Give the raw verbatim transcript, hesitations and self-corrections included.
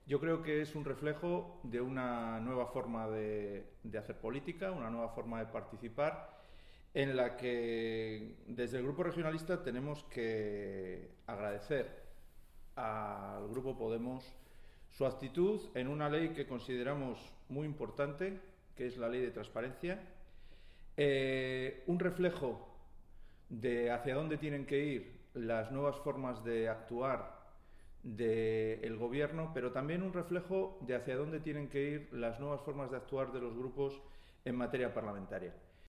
Yo creo que es un reflejo de una nueva forma de, de hacer política, una nueva forma de participar, en la que desde el Grupo Regionalista tenemos que agradecer al Grupo Podemos su actitud en una ley que consideramos muy importante, que es la Ley de Transparencia, eh, un reflejo de hacia dónde tienen que ir las nuevas formas de actuar del gobierno, pero también un reflejo de hacia dónde tienen que ir las nuevas formas de actuar de los grupos en materia parlamentaria.